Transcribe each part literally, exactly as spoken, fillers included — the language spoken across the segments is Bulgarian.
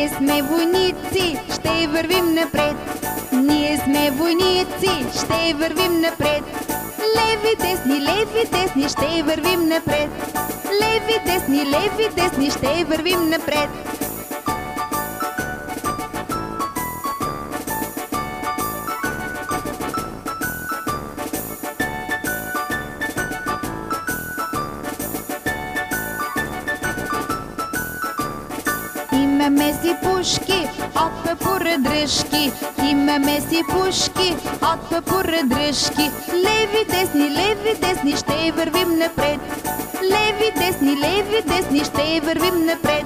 Ние сме войници, ще вървим напред. Ние сме войници, ще вървим напред. Леви, десни, леви, десни, ще вървим напред. Леви, десни, леви, десни, ще вървим напред. Имаме си пушки от папура дръжки. Имаме си пушки от папура дръжки. Леви, десни, леви, десни, ще вървим напред. Леви, десни, леви, десни, ще вървим напред.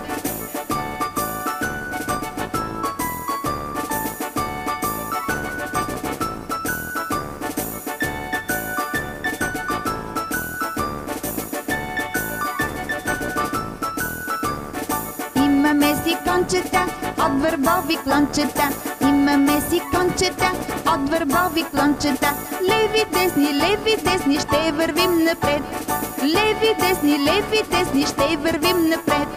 Имаме си кончета от върбови клончета. Имаме си кончета от върбови клончета. Леви, десни, леви, десни, ще вървим напред. Леви, десни, леви, десни, ще вървим напред.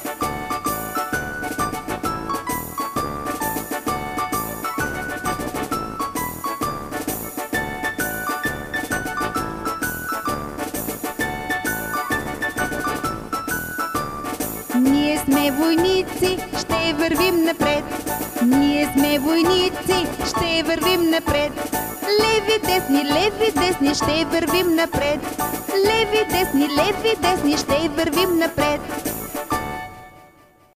Ние сме войници, ще вървим напред. Ние сме войници, ще вървим напред. Леви, десни, леви, десни, ще вървим напред. Леви, десни, леви, десни, ще вървим напред.